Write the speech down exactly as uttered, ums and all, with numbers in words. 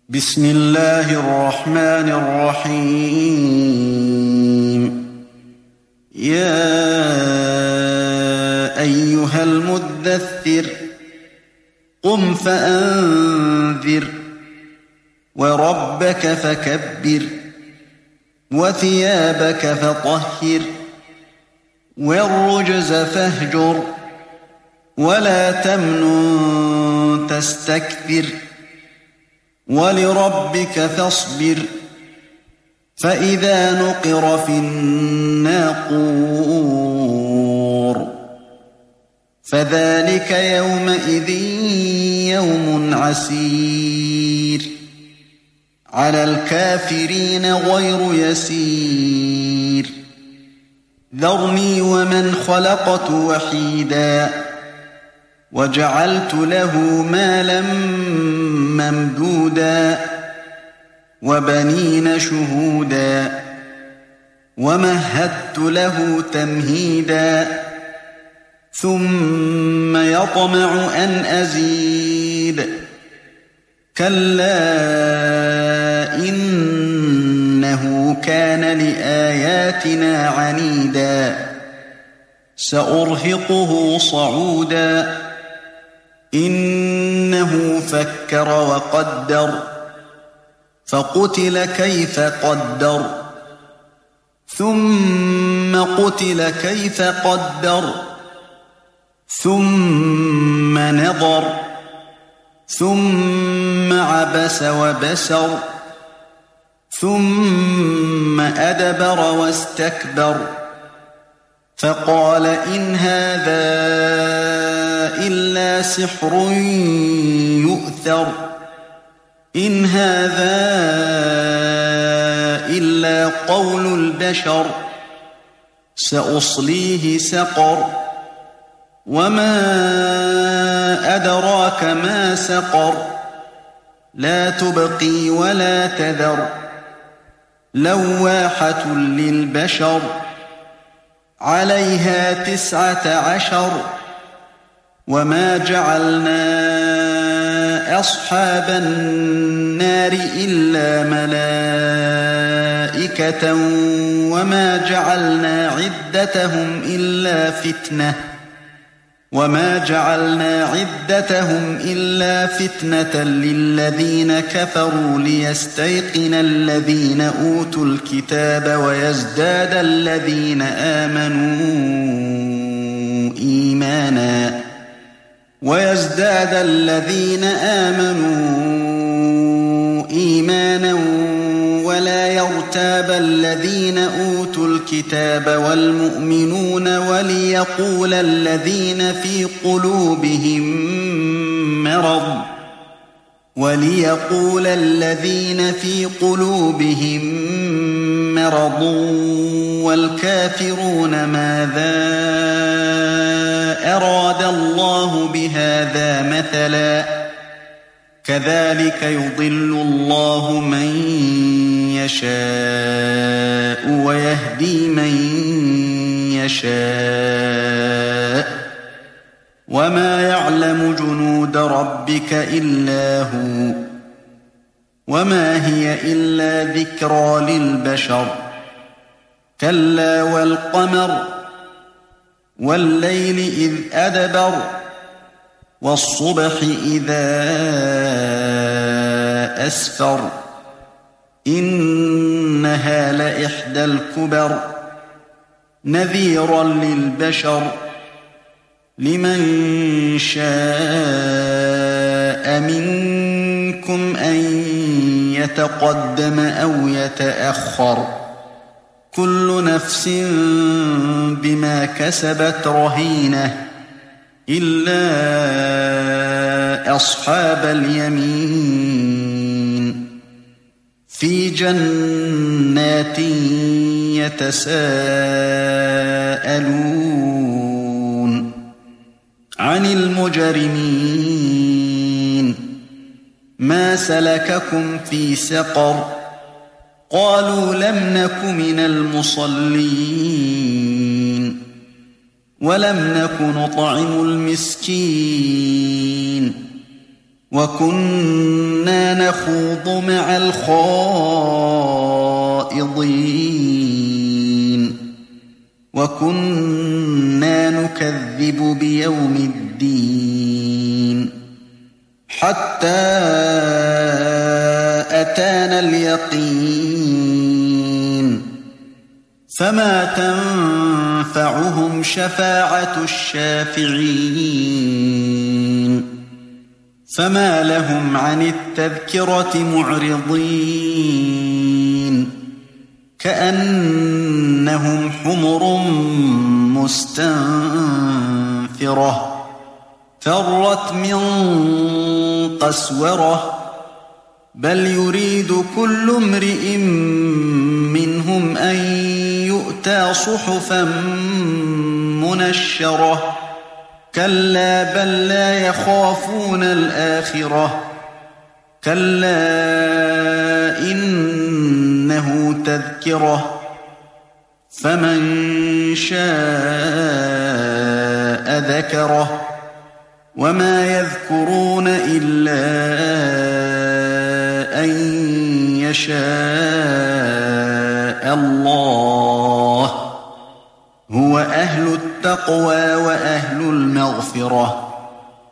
بسم الله الرحمن الرحيم. يا أيها المدثر قم فأنذر وربك فكبر وثيابك فطهر والرجز فاهجر ولا تمنن تستكثر ولربك فاصبر فإذا نقر في الناقور فذلك يومئذ يوم عسير على الكافرين غير يسير. ذرني ومن خلقت وحيدا وجعلت له مالا ممدودا وبنين شهودا ومهدت له تمهيدا ثم يطمع أن أزيد كلا إنه كان لآياتنا عنيدا سأرهقه صعودا إنه فكر وقدر فقتل كيف قدر ثم قتل كيف قدر ثم نظر ثم عبس وبسر ثم أدبر واستكبر فقال إن هذا إلا سحر يؤثر إن هذا إلا قول البشر سأصليه سقر وما أدراك ما سقر لا تبقي ولا تذر لواحة للبشر عليها تسعة عشر وما جعلنا أصحاب النار إلا ملائكة وما جعلنا عدتهم إلا فتنة وما جعلنا عدتهم إلا فتنة للذين كفروا ليستيقن الذين أوتوا الكتاب ويزداد الذين آمنوا إيمانا ويزداد الذين آمنوا إيمانا ولا يرتاب الذين أوتوا الكتاب والمؤمنون وليقول الذين في قلوبهم مرض وليقول الذين في قلوبهم مرض والكافرون ماذا أراد الله بهذا مثلا كذلك يضل الله من يشاء ويهدي من يشاء وما يعلم جنود ربك إلا هو وما هي إلا ذكرى للبشر كلا والقمر والليل إذ أدبر والصبح إذا أسفر إنها لإحدى الكبر نذيرا للبشر لمن شاء منكم أن يتقدم أو يتأخر كل نفس بما كسبت رهينة إلا أصحاب اليمين في جنات يتساءلون عن المجرمين ما سلككم في سقر قالوا لم نك من المصلين ولم نك نطعم المسكين وكنا نخوض مع الخائضين وكنا نكذب بيوم الدين حتى أتانا اليقين فما تنفعهم شفاعة الشافعين فما لهم عن التذكرة معرضين كأنهم حمر مستنفرة فرت من قسورة بل يريد كل امرئ منهم أن يؤتى صحفا منشرة كلا بل لا يخافون الآخرة كلا إنه تذكرة فمن شاء ذكره وما يذكرون إلا أن يشاء الله هو أهل التقوى وأهل المغفرة